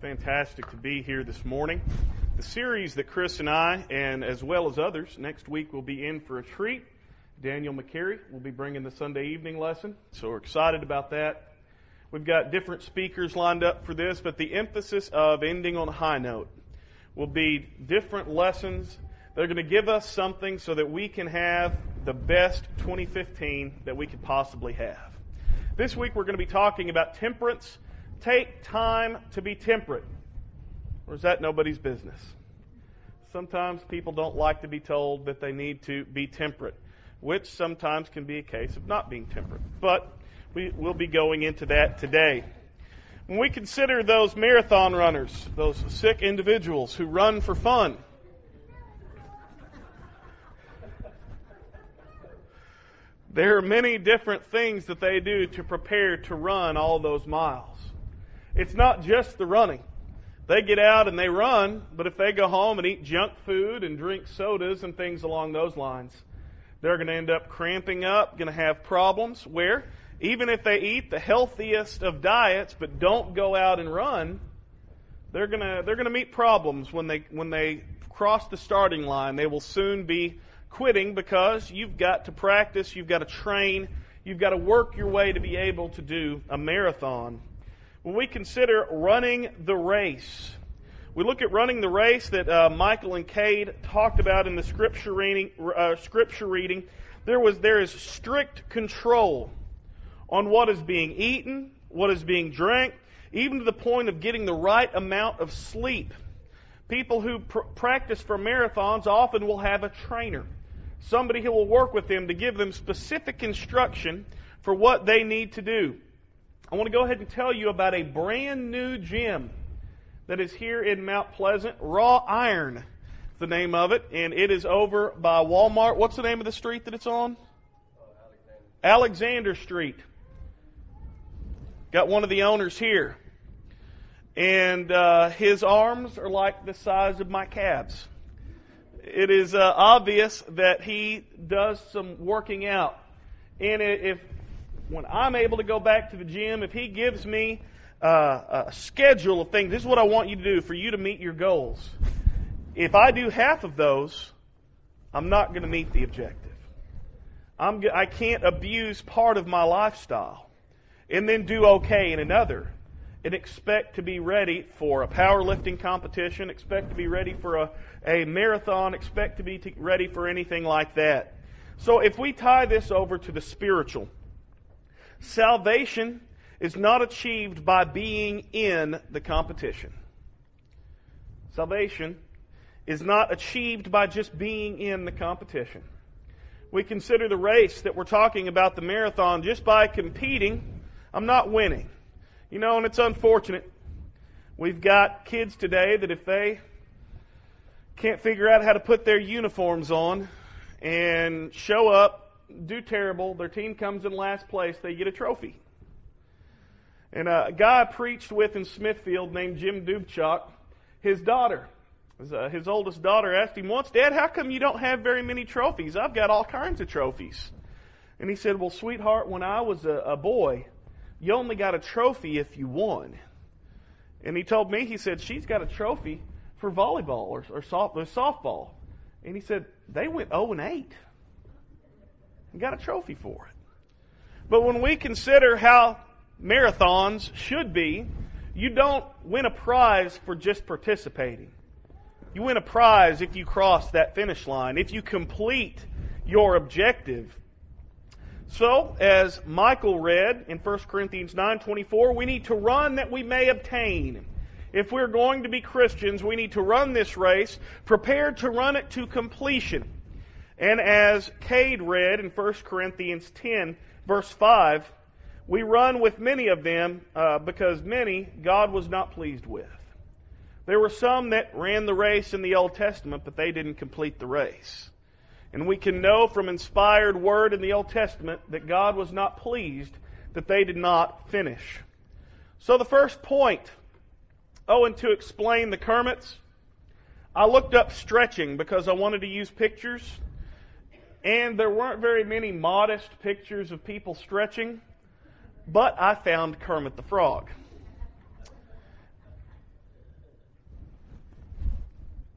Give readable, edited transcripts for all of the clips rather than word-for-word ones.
Fantastic to be here this morning. The series that Chris and I, and as well as others, next week will be in for a treat. Daniel McCary will be bringing the Sunday evening lesson, so we're excited about that. We've got different speakers lined up for this, but the emphasis of ending on a high note will be different lessons that are going to give us something so that we can have the best 2015 that we could possibly have. This week we're going to be talking about temperance. Take time to be temperate. Or is that nobody's business? Sometimes people don't like to be told that they need to be temperate, which sometimes can be a case of not being temperate. But we will be going into that today. When we consider those marathon runners, those sick individuals who run for fun, there are many different things that they do to prepare to run all those miles. It's not just the running. They get out and they run, but if they go home and eat junk food and drink sodas and things along those lines, they're going to end up cramping up, going to have problems where even if they eat the healthiest of diets but don't go out and run, they're going to meet problems when they cross the starting line. They will soon be quitting because you've got to practice, you've got to train, you've got to work your way to be able to do a marathon. When we consider running the race, we look at running the race that Michael and Cade talked about in the scripture reading. There is strict control on what is being eaten, what is being drank, even to the point of getting the right amount of sleep. People who practice for marathons often will have a trainer, somebody who will work with them to give them specific instruction for what they need to do. I want to go ahead and tell you about a brand new gym that is here in Mount Pleasant. Raw Iron is the name of it, and it is over by Walmart. What's the name of the street that it's on? Alexander Street. Got one of the owners here, and his arms are like the size of my calves. It is obvious that he does some working out, and when I'm able to go back to the gym, if he gives me a schedule of things, this is what I want you to do for you to meet your goals. If I do half of those, I'm not going to meet the objective. I can't abuse part of my lifestyle and then do okay in another and expect to be ready for a powerlifting competition, expect to be ready for a marathon, expect to be ready for anything like that. So if we tie this over to the spiritual, salvation is not achieved by being in the competition. Salvation is not achieved by just being in the competition. We consider the race that we're talking about, the marathon, just by competing, I'm not winning. You know, and it's unfortunate. We've got kids today that if they can't figure out how to put their uniforms on and show up, do terrible, their team comes in last place, they get a trophy. And a guy I preached with in Smithfield named Jim Dubchak, his daughter, his oldest daughter, asked him once, "Dad, how come you don't have very many trophies? I've got all kinds of trophies." And he said, "Well, sweetheart, when I was a boy, you only got a trophy if you won." And he told me, he said, "She's got a trophy for volleyball or softball." And he said, "They went 0-8. And got a trophy for it." But when we consider how marathons should be, you don't win a prize for just participating. You win a prize if you cross that finish line, if you complete your objective. So, as Michael read in 1 Corinthians 9:24, we need to run that we may obtain. If we're going to be Christians, we need to run this race, prepared to run it to completion. And as Cade read in 1 Corinthians 10, verse 5, we run with many of them because many God was not pleased with. There were some that ran the race in the Old Testament, but they didn't complete the race. And we can know from inspired word in the Old Testament that God was not pleased that they did not finish. So the first point, and to explain the Kermits, I looked up stretching because I wanted to use pictures. And there weren't very many modest pictures of people stretching, but I found Kermit the Frog.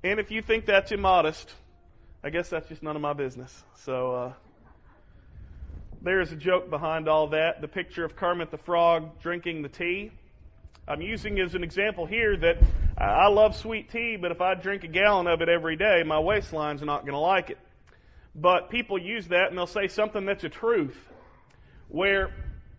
And if you think that's immodest, I guess that's just none of my business. So there's a joke behind all that. The picture of Kermit the Frog drinking the tea. I'm using as an example here that I love sweet tea, but if I drink a gallon of it every day, my waistline's not going to like it. But people use that and they'll say something that's a truth. Where,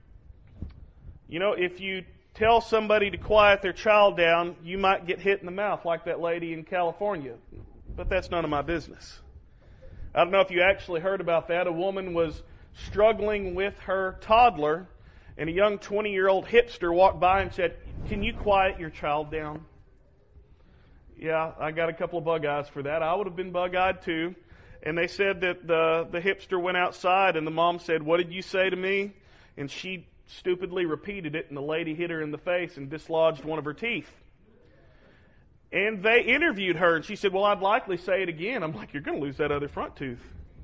if you tell somebody to quiet their child down, you might get hit in the mouth like that lady in California. But that's none of my business. I don't know if you actually heard about that. A woman was struggling with her toddler, and a young 20-year-old hipster walked by and said, "Can you quiet your child down?" Yeah, I got a couple of bug eyes for that. I would have been bug-eyed too. And they said that the hipster went outside, and the mom said, "What did you say to me?" And she stupidly repeated it, and the lady hit her in the face and dislodged one of her teeth. And they interviewed her, and she said, "Well, I'd likely say it again." I'm like, "You're going to lose that other front tooth."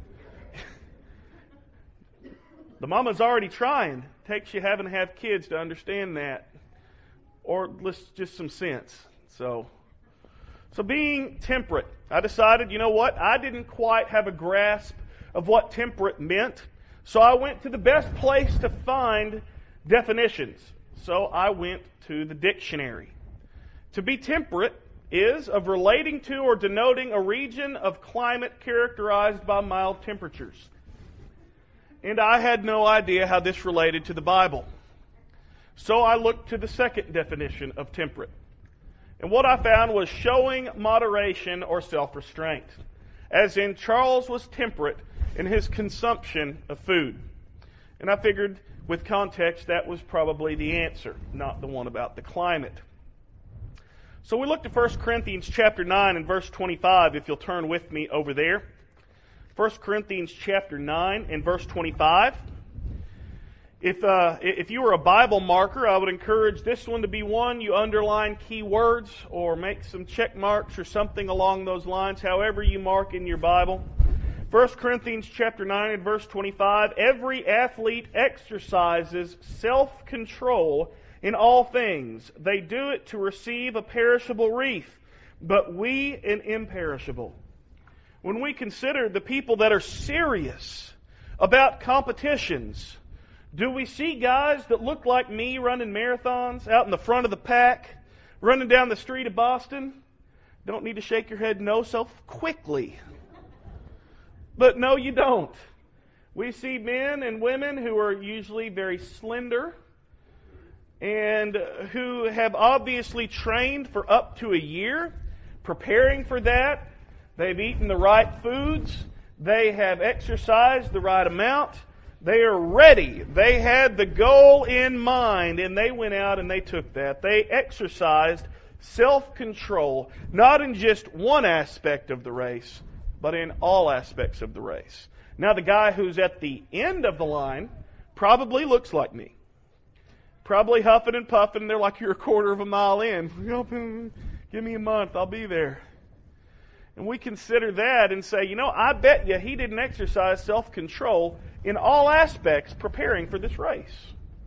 The mama's already trying. Takes you having to have kids to understand that. Or just some sense. So being temperate. I decided, you know what? I didn't quite have a grasp of what temperate meant. So I went to the best place to find definitions. So I went to the dictionary. To be temperate is of relating to or denoting a region of climate characterized by mild temperatures. And I had no idea how this related to the Bible. So I looked to the second definition of temperate. And what I found was showing moderation or self-restraint. As in, Charles was temperate in his consumption of food. And I figured, with context, that was probably the answer, not the one about the climate. So we looked at 1 Corinthians chapter 9 and verse 25, if you'll turn with me over there. 1 Corinthians chapter 9 and verse 25. If you were a Bible marker, I would encourage this one to be one you underline key words or make some check marks or something along those lines, however you mark in your Bible. 1 Corinthians chapter 9 and verse 25, every athlete exercises self-control in all things. They do it to receive a perishable wreath, but we an imperishable. When we consider the people that are serious about competitions, do we see guys that look like me running marathons out in the front of the pack, running down the street of Boston? Don't need to shake your head no so quickly. But no, you don't. We see men and women who are usually very slender and who have obviously trained for up to a year, preparing for that. They've eaten the right foods. They have exercised the right amount. They are ready. They had the goal in mind, and they went out and they took that. They exercised self-control, not in just one aspect of the race, but in all aspects of the race. Now, the guy who's at the end of the line probably looks like me. Probably huffing and puffing. They're like, "You're a quarter of a mile in. Give me a month. I'll be there." And we consider that and say, I bet you he didn't exercise self-control in all aspects preparing for this race.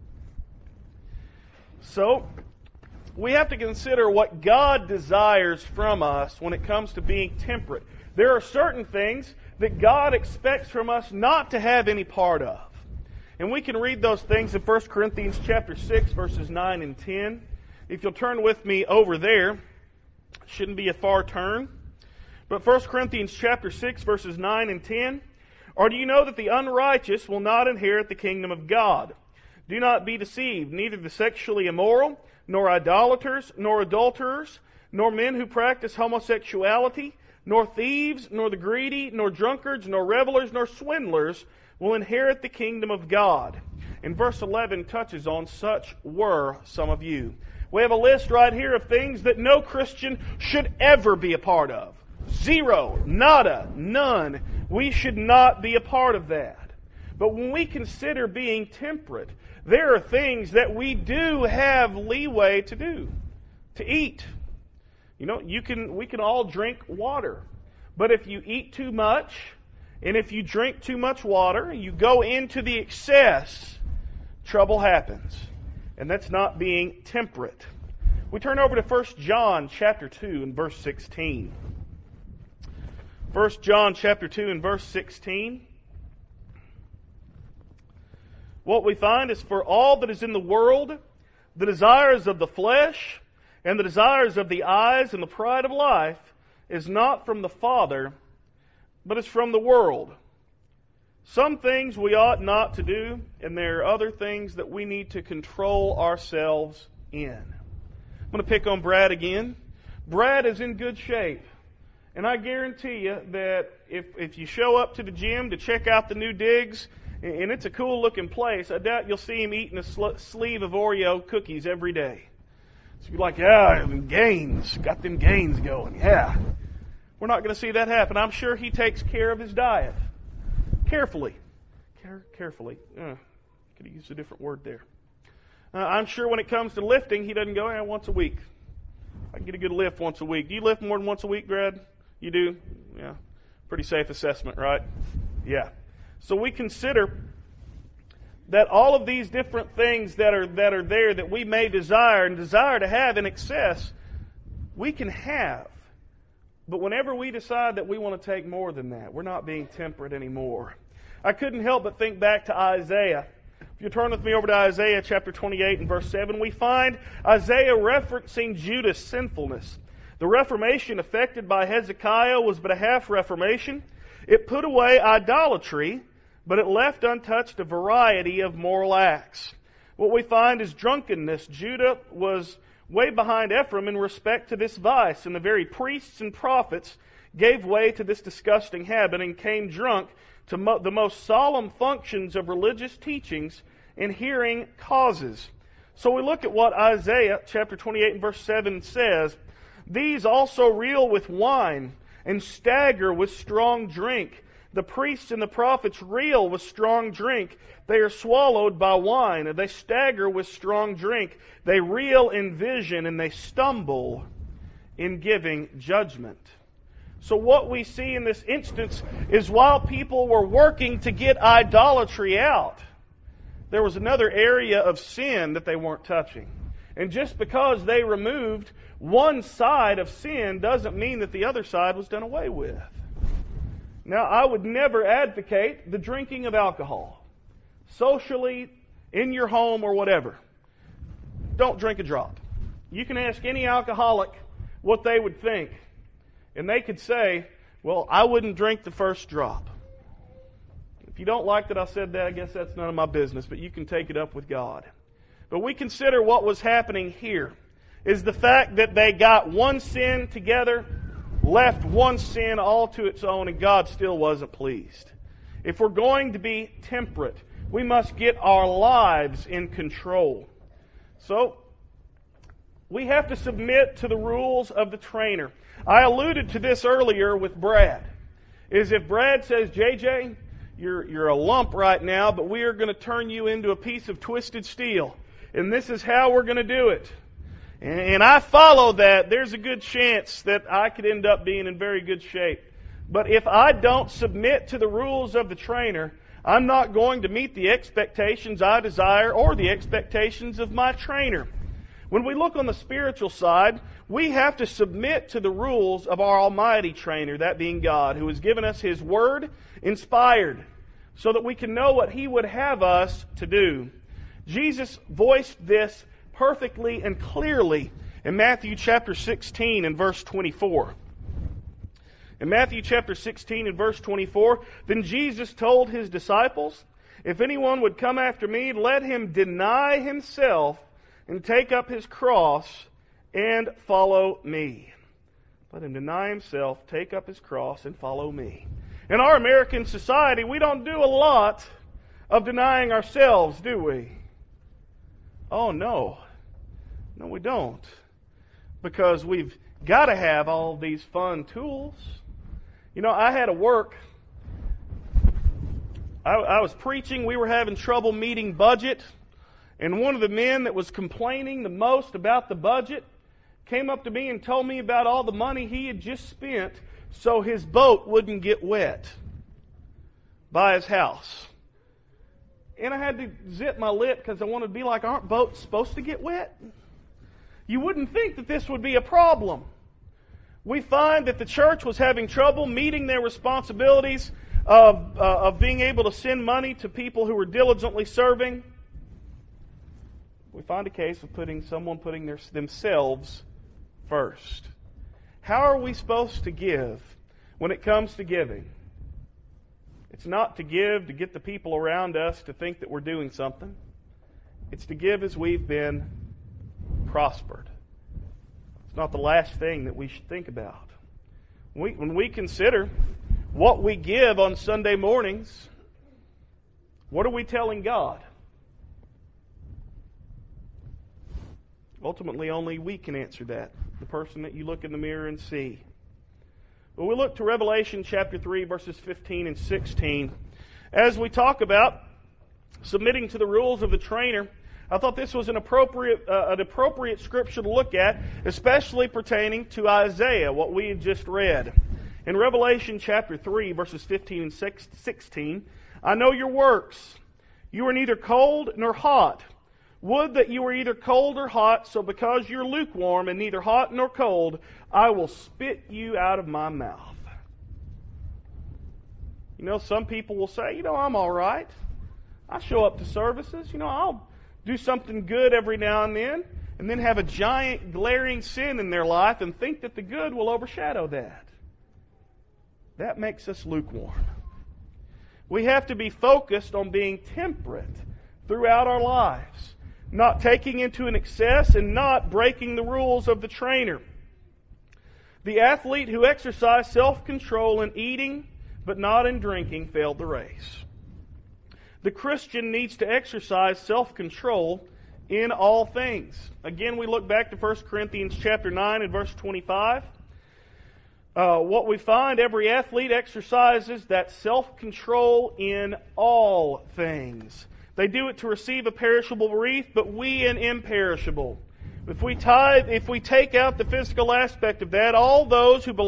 So, we have to consider what God desires from us when it comes to being temperate. There are certain things that God expects from us not to have any part of. And we can read those things in 1 Corinthians chapter 6, verses 9 and 10. If you'll turn with me over there, shouldn't be a far turn. But 1 Corinthians chapter 6, verses 9 and 10. Or do you know that the unrighteous will not inherit the kingdom of God? Do not be deceived. Neither the sexually immoral, nor idolaters, nor adulterers, nor men who practice homosexuality, nor thieves, nor the greedy, nor drunkards, nor revelers, nor swindlers will inherit the kingdom of God. And verse 11 touches on such were some of you. We have a list right here of things that no Christian should ever be a part of. Zero, nada, none. We should not be a part of that. But when we consider being temperate, there are things that we do have leeway to do, to eat. We can all drink water. But if you eat too much, and if you drink too much water, you go into the excess, trouble happens. And that's not being temperate. We turn over to 1 John chapter 2 and verse 16. 1 John chapter 2 and verse 16. What we find is, for all that is in the world, the desires of the flesh and the desires of the eyes and the pride of life is not from the Father, but is from the world. Some things we ought not to do, and there are other things that we need to control ourselves in. I'm going to pick on Brad again. Brad is in good shape. And I guarantee you that if you show up to the gym to check out the new digs, and it's a cool looking place, I doubt you'll see him eating a sleeve of Oreo cookies every day. So you're like, yeah, gains, got them gains going, yeah. We're not going to see that happen. I'm sure he takes care of his diet. Carefully. Carefully. Could have used a different word there. I'm sure when it comes to lifting, he doesn't go once a week. I can get a good lift once a week. Do you lift more than once a week, Brad? You do? Yeah. Pretty safe assessment, right? Yeah. So we consider that all of these different things that are there that we may desire and desire to have in excess, we can have. But whenever we decide that we want to take more than that, we're not being temperate anymore. I couldn't help but think back to Isaiah. If you turn with me over to Isaiah chapter 28 and verse 7, we find Isaiah referencing Judah's sinfulness. The reformation effected by Hezekiah was but a half reformation. It put away idolatry, but it left untouched a variety of moral acts. What we find is drunkenness. Judah was way behind Ephraim in respect to this vice, and the very priests and prophets gave way to this disgusting habit and came drunk to the most solemn functions of religious teachings and hearing causes. So we look at what Isaiah chapter 28 and verse 7 says. These also reel with wine and stagger with strong drink. The priests and the prophets reel with strong drink. They are swallowed by wine, and they stagger with strong drink. They reel in vision, and they stumble in giving judgment. So what we see in this instance is while people were working to get idolatry out, there was another area of sin that they weren't touching. And just because they removed one side of sin doesn't mean that the other side was done away with. Now, I would never advocate the drinking of alcohol. Socially, in your home, or whatever. Don't drink a drop. You can ask any alcoholic what they would think. And they could say, well, I wouldn't drink the first drop. If you don't like that I said that, I guess that's none of my business, but you can take it up with God. But we consider what was happening here is the fact that they got one sin together, left one sin all to its own, and God still wasn't pleased. If we're going to be temperate, we must get our lives in control. So, we have to submit to the rules of the trainer. I alluded to this earlier with Brad. Is if Brad says, JJ, you're a lump right now, but we are going to turn you into a piece of twisted steel. And this is how we're going to do it. And I follow that, there's a good chance that I could end up being in very good shape. But if I don't submit to the rules of the trainer, I'm not going to meet the expectations I desire or the expectations of my trainer. When we look on the spiritual side, we have to submit to the rules of our almighty trainer, that being God, who has given us His Word inspired, so that we can know what He would have us to do. Jesus voiced this perfectly and clearly in Matthew chapter 16 and verse 24. In Matthew chapter 16 and verse 24, then Jesus told His disciples, if anyone would come after me, let him deny himself and take up his cross and follow me. Let him deny himself, take up his cross, and follow me. In our American society, we don't do a lot of denying ourselves, do we? Oh, no. No, we don't. Because we've got to have all these fun tools. You know, I had to work. I was preaching. We were having trouble meeting budget. And one of the men that was complaining the most about the budget came up to me and told me about all the money he had just spent so his boat wouldn't get wet by his house. And I had to zip my lip because I wanted to be like, aren't boats supposed to get wet? You wouldn't think that this would be a problem. We find that the church was having trouble meeting their responsibilities of being able to send money to people who were diligently serving. We find a case of someone putting themselves first. How are we supposed to give when it comes to giving? It's not to give to get the people around us to think that we're doing something. It's to give as we've been prospered. It's not the last thing that we should think about. When we consider what we give on Sunday mornings, what are we telling God? Ultimately, only we can answer that. The person that you look in the mirror and see. But we look to Revelation chapter 3, verses 15 and 16. As we talk about submitting to the rules of the trainer, I thought this was an appropriate scripture to look at, especially pertaining to Isaiah, what we had just read. In Revelation chapter 3, verses 15 and 16, I know your works. You are neither cold nor hot. Would that you were either cold or hot, so because you're lukewarm and neither hot nor cold, I will spit you out of my mouth. You know, some people will say, I'm all right. I show up to services. I'll do something good every now and then have a giant glaring sin in their life and think that the good will overshadow that. That makes us lukewarm. We have to be focused on being temperate throughout our lives, not taking into an excess and not breaking the rules of the trainer. The athlete who exercised self-control in eating but not in drinking failed the race. The Christian needs to exercise self-control in all things. Again, we look back to 1 Corinthians chapter 9 and verse 25. What we find, every athlete exercises that self-control in all things. They do it to receive a perishable wreath, but we an imperishable. If we take out the physical aspect of that, all those who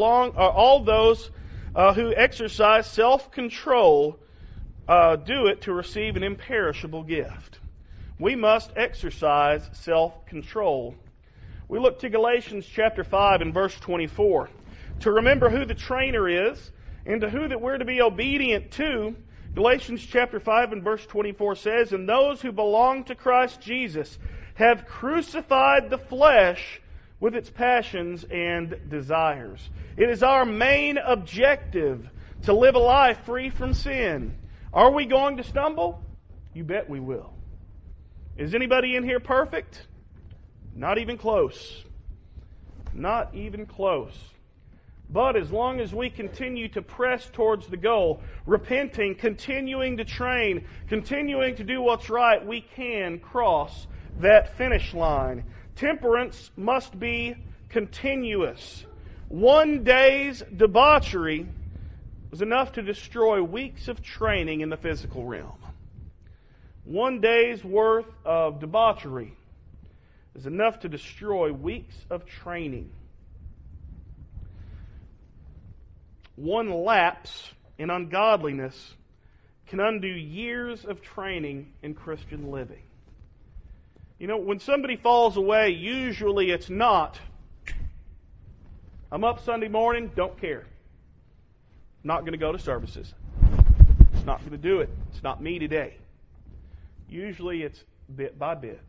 exercise self-control do it to receive an imperishable gift. We must exercise self-control. We look to Galatians chapter 5 and verse 24. To remember who the trainer is and to who that we're to be obedient to, Galatians chapter 5 and verse 24 says, "And those who belong to Christ Jesus have crucified the flesh with its passions and desires." It is our main objective to live a life free from sin. Are we going to stumble? You bet we will. Is anybody in here perfect? Not even close. Not even close. But as long as we continue to press towards the goal, repenting, continuing to train, continuing to do what's right, we can cross that finish line. Temperance must be continuous. One day's debauchery was enough to destroy weeks of training in the physical realm. One day's worth of debauchery is enough to destroy weeks of training. One lapse in ungodliness can undo years of training in Christian living. When somebody falls away, usually it's not, I'm up Sunday morning, don't care. Not going to go to services. It's not going to do it. It's not me today. Usually it's bit by bit.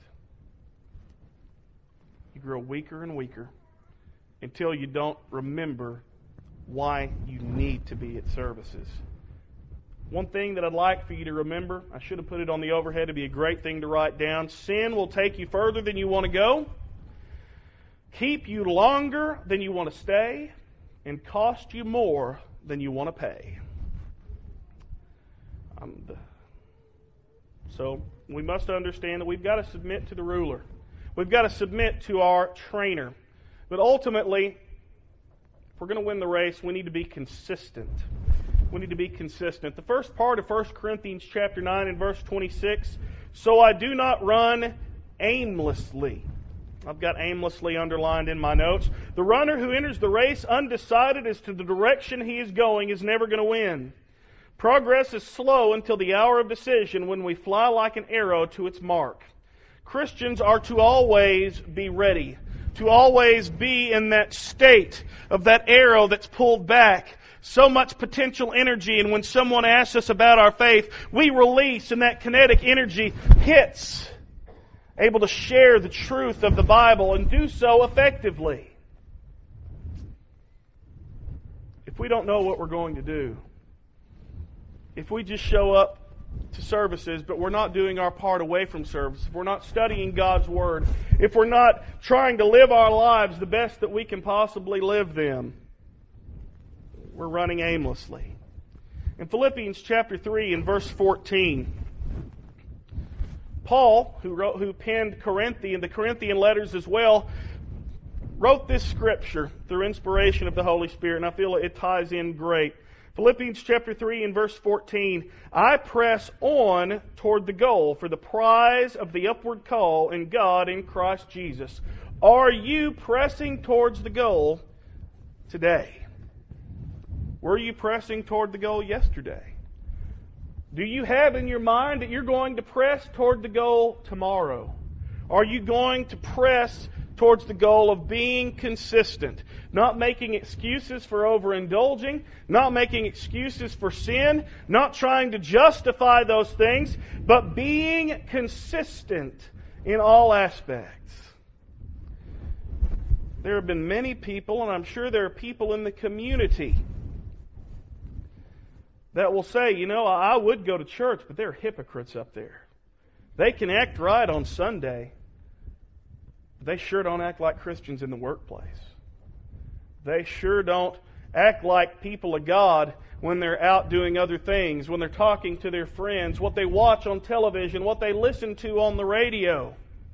You grow weaker and weaker until you don't remember why you need to be at services. One thing that I'd like for you to remember, I should have put it on the overhead, it'd be a great thing to write down. Sin will take you further than you want to go, keep you longer than you want to stay, and cost you more than you want to pay. So we must understand that we've got to submit to the ruler. We've got to submit to our trainer. But ultimately, if we're going to win the race, we need to be consistent. We need to be consistent. The first part of 1 Corinthians chapter 9 and verse 26, "So I do not run aimlessly." I've got aimlessly underlined in my notes. The runner who enters the race undecided as to the direction he is going is never going to win. Progress is slow until the hour of decision when we fly like an arrow to its mark. Christians are to always be ready. to always be in that state of that arrow that's pulled back. So much potential energy, and when someone asks us about our faith, we release, and that kinetic energy hits, able to share the truth of the Bible and do so effectively. If we don't know what we're going to do, if we just show up to services, but we're not doing our part away from service, if we're not studying God's Word, if we're not trying to live our lives the best that we can possibly live them, we're running aimlessly. In Philippians chapter 3 and verse 14, Paul, who penned the Corinthian letters as well, wrote this scripture through inspiration of the Holy Spirit, and I feel it ties in great. Philippians chapter 3 and verse 14, I press on toward the goal for the prize of the upward call in God in Christ Jesus. Are you pressing towards the goal today? Were you pressing toward the goal yesterday? Do you have in your mind that you're going to press toward the goal tomorrow? Are you going to press towards the goal of being consistent, not making excuses for overindulging, not making excuses for sin, not trying to justify those things, but being consistent in all aspects? There have been many people, and I'm sure there are people in the community that will say, I would go to church, but there are hypocrites up there. They can act right on Sunday, but they sure don't act like Christians in the workplace. They sure don't act like people of God when they're out doing other things, when they're talking to their friends, what they watch on television, what they listen to on the radio.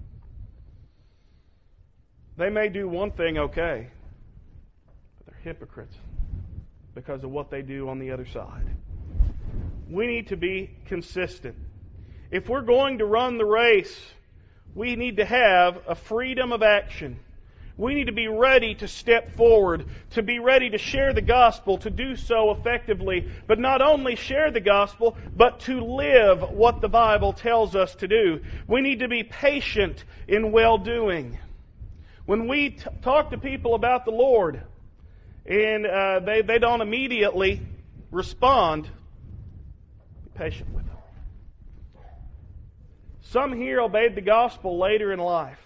They may do one thing okay, but they're hypocrites because of what they do on the other side. We need to be consistent. If we're going to run the race, we need to have a freedom of action. We need to be ready to step forward, to be ready to share the gospel, to do so effectively, but not only share the gospel, but to live what the Bible tells us to do. We need to be patient in well-doing. When we talk to people about the Lord, and they don't immediately respond, be patient with them. Some here obeyed the gospel later in life.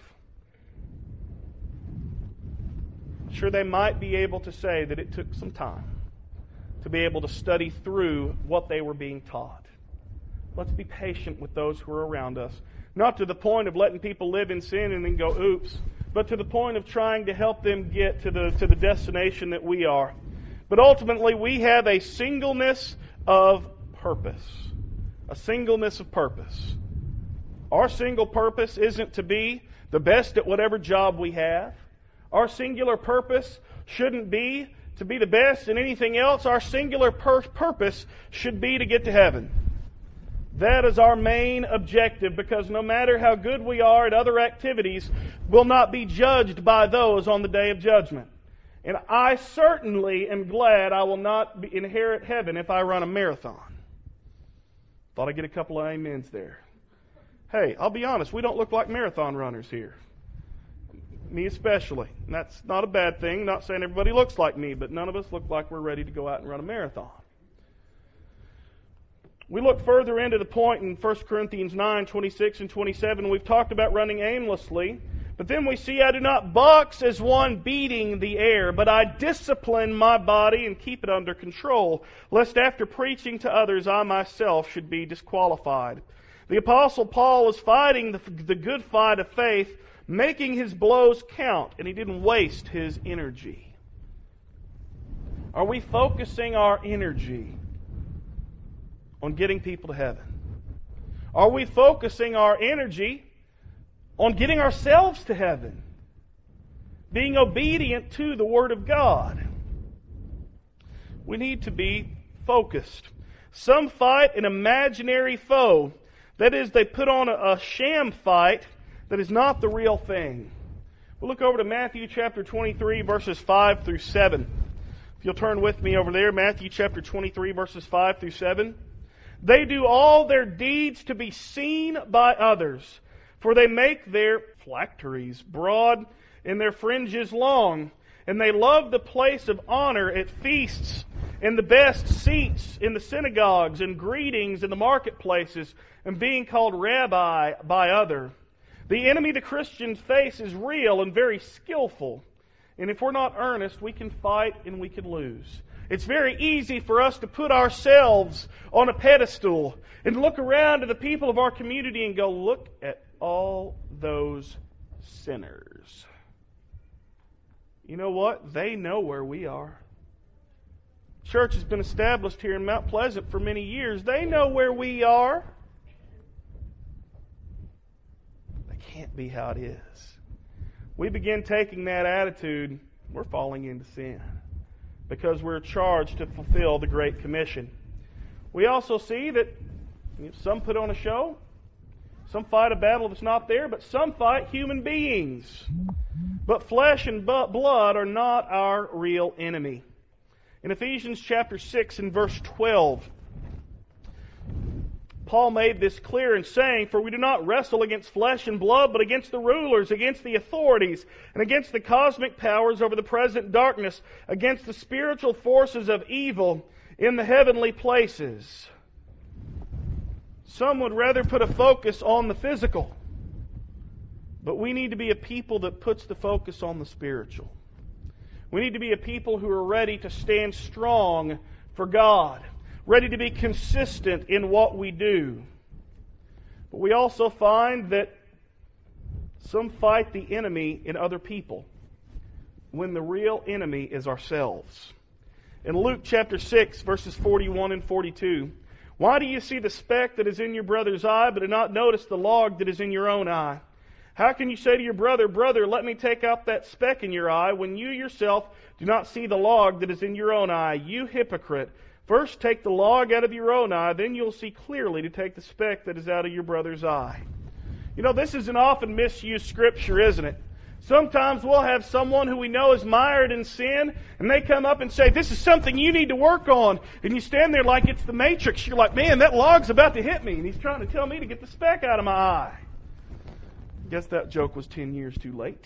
Sure, they might be able to say that it took some time to be able to study through what they were being taught. Let's be patient with those who are around us. Not to the point of letting people live in sin and then go, oops, but to the point of trying to help them get to the destination that we are. But ultimately, we have a singleness of purpose. A singleness of purpose. Our single purpose isn't to be the best at whatever job we have. Our singular purpose shouldn't be to be the best in anything else. Our singular purpose should be to get to heaven. That is our main objective, because no matter how good we are at other activities, we'll not be judged by those on the day of judgment. And I certainly am glad I will not inherit heaven if I run a marathon. Thought I'd get a couple of amens there. Hey, I'll be honest, we don't look like marathon runners here. Me especially. And that's not a bad thing. Not saying everybody looks like me, but none of us look like we're ready to go out and run a marathon. We look further into the point in 1 Corinthians 9, 26 and 27. We've talked about running aimlessly. But then we see, I do not box as one beating the air, but I discipline my body and keep it under control, lest after preaching to others I myself should be disqualified. The Apostle Paul is fighting the good fight of faith, making his blows count, and he didn't waste his energy. Are we focusing our energy on getting people to heaven? Are we focusing our energy on getting ourselves to heaven? Being obedient to the Word of God. We need to be focused. Some fight an imaginary foe. That is, they put on a sham fight that is not the real thing. We'll look over to Matthew chapter 23, verses 5 through 7. If you'll turn with me over there, Matthew chapter 23, verses 5 through 7. They do all their deeds to be seen by others, for they make their phylacteries broad and their fringes long. And they love the place of honor at feasts, and the best seats in the synagogues, and greetings in the marketplaces, and being called rabbi by other. The enemy the Christians face is real and very skillful. And if we're not earnest, we can fight and we can lose. It's very easy for us to put ourselves on a pedestal and look around to the people of our community and go, look at all those sinners. You know what? They know where we are. Church has been established here in Mount Pleasant for many years. They know where we are. That can't be how it is. We begin taking that attitude, we're falling into sin because we're charged to fulfill the Great Commission. We also see that some put on a show, some fight a battle that's not there, but some fight human beings. But flesh and blood are not our real enemy. In Ephesians chapter 6 and verse 12, Paul made this clear in saying, "For we do not wrestle against flesh and blood, but against the rulers, against the authorities, and against the cosmic powers over the present darkness, against the spiritual forces of evil in the heavenly places." Some would rather put a focus on the physical, but we need to be a people that puts the focus on the spiritual. We need to be a people who are ready to stand strong for God, ready to be consistent in what we do. But we also find that some fight the enemy in other people when the real enemy is ourselves. In Luke chapter 6, verses 41 and 42, "Why do you see the speck that is in your brother's eye, but do not notice the log that is in your own eye? How can you say to your brother, 'Brother, let me take out that speck in your eye,' when you yourself do not see the log that is in your own eye? You hypocrite! First take the log out of your own eye, then you'll see clearly to take the speck that is out of your brother's eye." You know, this is an often misused scripture, isn't it? Sometimes we'll have someone who we know is mired in sin, and they come up and say, "This is something you need to work on." And you stand there like it's the Matrix. You're like, "Man, that log's about to hit me, and he's trying to tell me to get the speck out of my eye." Guess that joke was 10 years too late.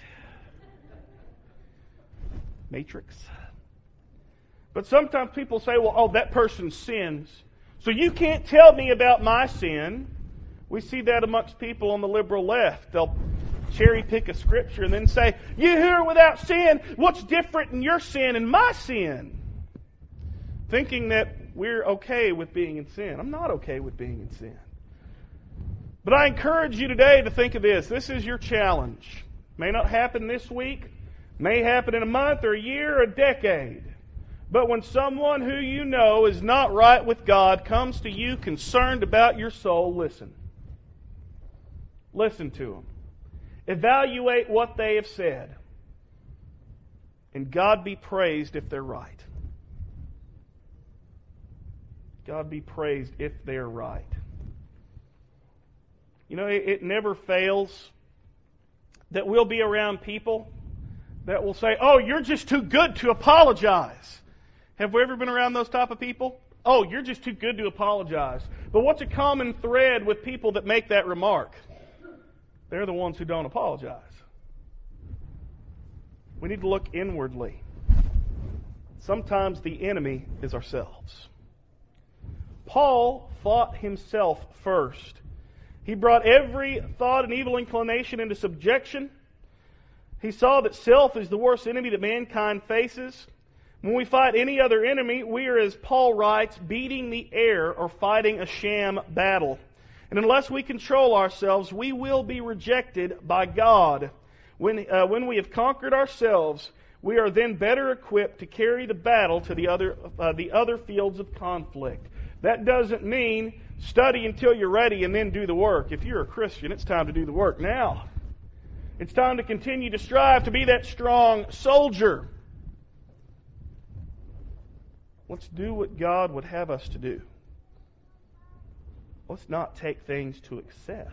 Matrix. But sometimes people say, "Well, that person sins, so you can't tell me about my sin." We see that amongst people on the liberal left. They'll cherry pick a scripture and then say, "You who are without sin, what's different in your sin and my sin?" Thinking that we're okay with being in sin. I'm not okay with being in sin. But I encourage you today to think of this. This is your challenge. May not happen this week. May happen in a month or a year or a decade. But when someone who you know is not right with God comes to you concerned about your soul, listen. Listen to them. Evaluate what they have said. And God be praised if they're right. God be praised if they're right. You know, it never fails that we'll be around people that will say, "Oh, you're just too good to apologize." Have we ever been around those type of people? "Oh, you're just too good to apologize." But what's a common thread with people that make that remark? They're the ones who don't apologize. We need to look inwardly. Sometimes the enemy is ourselves. Paul fought himself first. He brought every thought and evil inclination into subjection. He saw that self is the worst enemy that mankind faces. When we fight any other enemy, we are, as Paul writes, beating the air or fighting a sham battle. And unless we control ourselves, we will be rejected by God. When we have conquered ourselves, we are then better equipped to carry the battle to the other fields of conflict. That doesn't mean study until you're ready and then do the work. If you're a Christian, it's time to do the work now. It's time to continue to strive to be that strong soldier. Let's do what God would have us to do. Let's not take things to excess.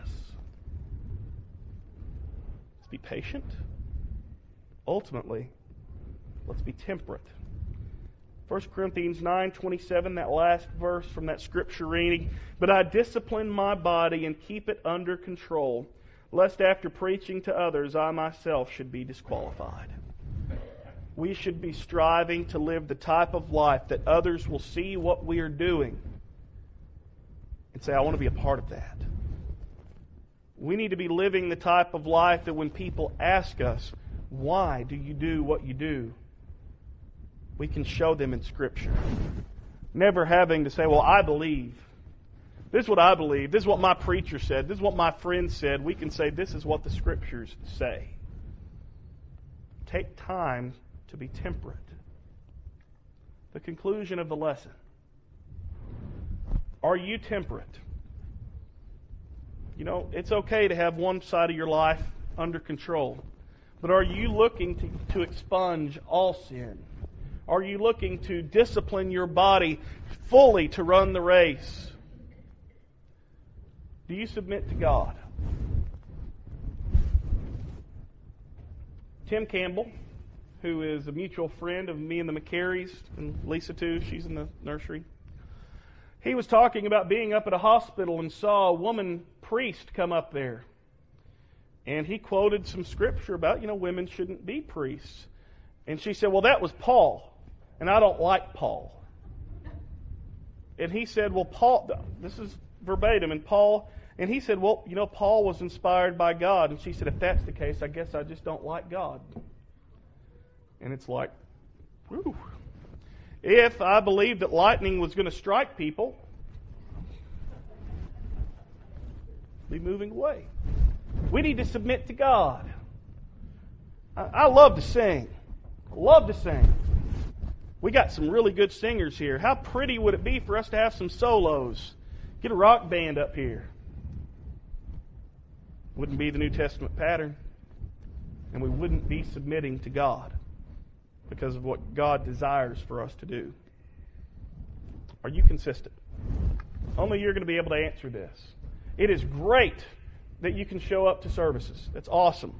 Let's be patient. Ultimately, let's be temperate. 1 Corinthians 9:27, that last verse from that scripture reading, "But I discipline my body and keep it under control, lest after preaching to others, I myself should be disqualified. We should be striving to live the type of life that others will see what we are doing and say, I want to be a part of that. We need to be living the type of life that when people ask us, why do you do what you do? We can show them in Scripture. Never having to say, well, I believe. This is what I believe. This is what my preacher said. This is what my friend said. We can say, this is what the Scriptures say. Take time to be temperate. The conclusion of the lesson. Are you temperate? You know, it's okay to have one side of your life under control. But are you looking to expunge all sin? Are you looking to discipline your body fully to run the race? Do you submit to God? Tim Campbell, who is a mutual friend of me and the McCarries, and Lisa too, she's in the nursery. He was talking about being up at a hospital and saw a woman priest come up there. And he quoted some scripture about, women shouldn't be priests. And she said, well, that was Paul. And I don't like Paul. And he said, well, Paul, this is verbatim, and he said, well, Paul was inspired by God. And she said, if that's the case, I guess I just don't like God. And it's like, whew. If I believed that lightning was going to strike people, I'd be moving away. We need to submit to God. I love to sing. We got some really good singers here. How pretty would it be for us to have some solos? Get a rock band up here. Wouldn't be the New Testament pattern. And we wouldn't be submitting to God because of what God desires for us to do. Are you consistent? Only you're going to be able to answer this. It is great that you can show up to services. That's awesome.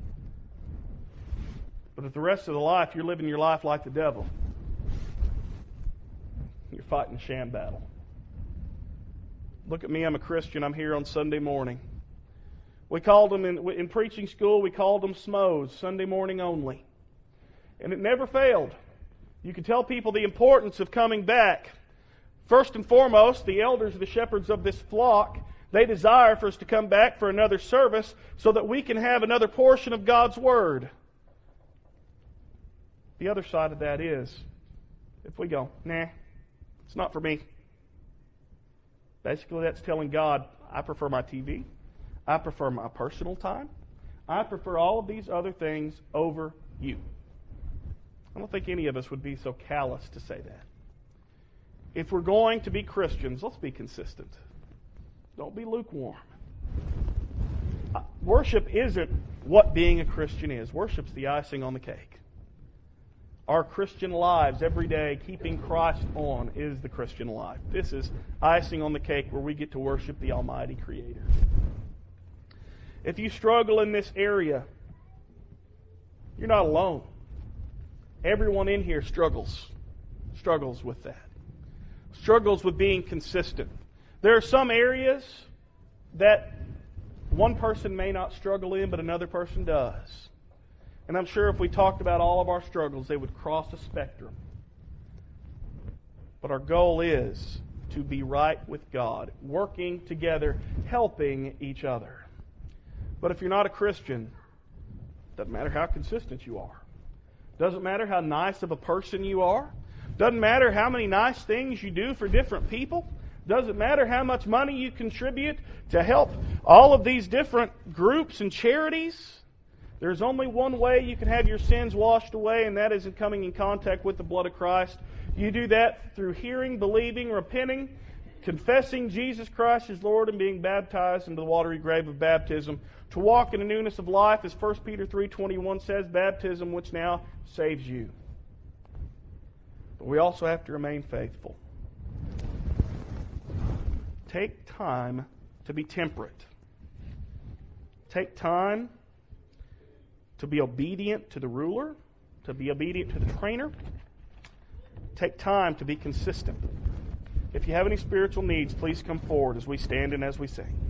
But if the rest of the life you're living your life like the devil, you're fighting a sham battle. Look at me, I'm a Christian. I'm here on Sunday morning. We called them in preaching school, we called them SMOs, Sunday morning only. And it never failed. You could tell people the importance of coming back. First and foremost, the elders, the shepherds of this flock, they desire for us to come back for another service so that we can have another portion of God's Word. The other side of that is, if we go, nah, it's not for me. Basically, that's telling God, I prefer my TV. I prefer my personal time. I prefer all of these other things over you. I don't think any of us would be so callous to say that. If we're going to be Christians, let's be consistent. Don't be lukewarm. Worship isn't what being a Christian is. Worship's the icing on the cake. Our Christian lives every day, keeping Christ on, is the Christian life. This is icing on the cake where we get to worship the Almighty Creator. If you struggle in this area, you're not alone. Everyone in here struggles with that. Struggles with being consistent. There are some areas that one person may not struggle in, but another person does. And I'm sure if we talked about all of our struggles, they would cross a spectrum. But our goal is to be right with God, working together, helping each other. But if you're not a Christian, it doesn't matter how consistent you are. Doesn't matter how nice of a person you are. Doesn't matter how many nice things you do for different people. Doesn't matter how much money you contribute to help all of these different groups and charities. There's only one way you can have your sins washed away, and that is in coming in contact with the blood of Christ. You do that through hearing, believing, repenting, confessing Jesus Christ as Lord, and being baptized into the watery grave of baptism. To walk in the newness of life, as 1 Peter 3:21 says, baptism which now saves you. But we also have to remain faithful. Take time to be temperate. Take time to be obedient to the ruler, to be obedient to the trainer. Take time to be consistent. If you have any spiritual needs, please come forward as we stand and as we sing.